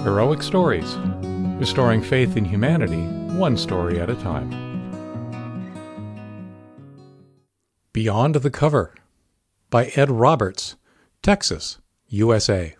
Heroic Stories, restoring faith in humanity, one story at a time. Beyond the Cover by Ed Roberts, Texas, USA.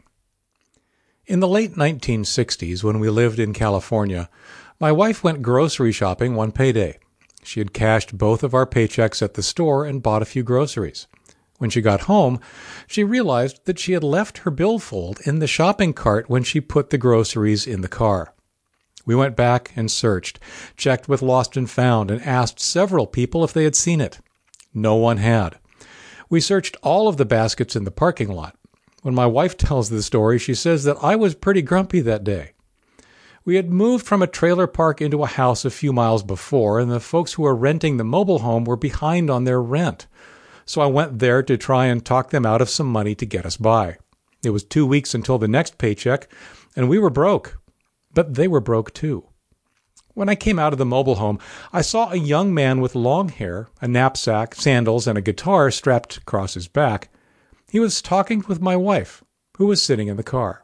In the late 1960s, when we lived in California, my wife went grocery shopping one payday. She had cashed both of our paychecks at the store and bought a few groceries. When she got home, she realized that she had left her billfold in the shopping cart when she put the groceries in the car. We went back and searched, checked with Lost and Found, and asked several people if they had seen it. No one had. We searched all of the baskets in the parking lot. When my wife tells the story, she says that I was pretty grumpy that day. We had moved from a trailer park into a house a few miles before, and the folks who were renting the mobile home were behind on their rent. So I went there to try and talk them out of some money to get us by. It was 2 weeks until the next paycheck, and we were broke. But they were broke too. When I came out of the mobile home, I saw a young man with long hair, a knapsack, sandals, and a guitar strapped across his back. He was talking with my wife, who was sitting in the car.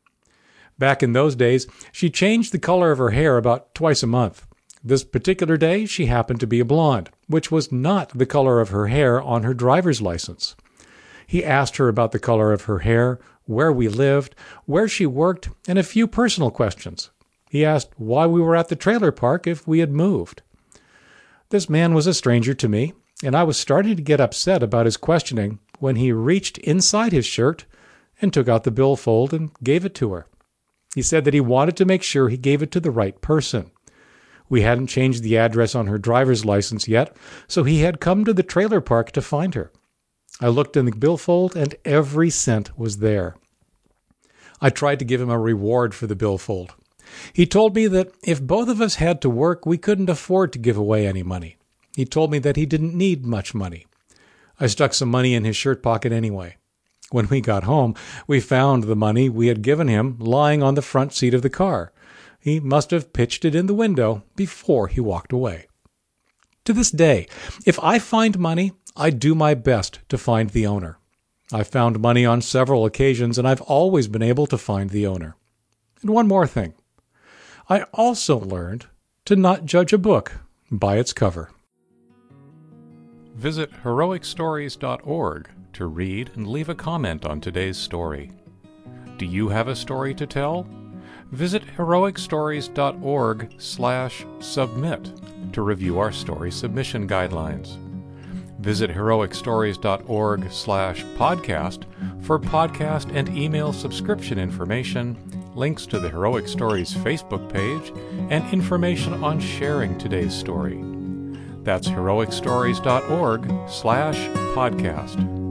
Back in those days, she changed the color of her hair about twice a month. This particular day, she happened to be a blonde, which was not the color of her hair on her driver's license. He asked her about the color of her hair, where we lived, where she worked, and a few personal questions. He asked why we were at the trailer park if we had moved. This man was a stranger to me, and I was starting to get upset about his questioning when he reached inside his shirt and took out the billfold and gave it to her. He said that he wanted to make sure he gave it to the right person. We hadn't changed the address on her driver's license yet, so he had come to the trailer park to find her. I looked in the billfold, and every cent was there. I tried to give him a reward for the billfold. He told me that if both of us had to work, we couldn't afford to give away any money. He told me that he didn't need much money. I stuck some money in his shirt pocket anyway. When we got home, we found the money we had given him lying on the front seat of the car. He must have pitched it in the window before he walked away. To this day, if I find money, I do my best to find the owner. I've found money on several occasions, and I've always been able to find the owner. And one more thing. I also learned to not judge a book by its cover. Visit heroicstories.org to read and leave a comment on today's story. Do you have a story to tell? Visit heroicstories.org/submit to review our story submission guidelines. Visit heroicstories.org/podcast for podcast and email subscription information, links to the Heroic Stories Facebook page, and information on sharing today's story. That's heroicstories.org/podcast.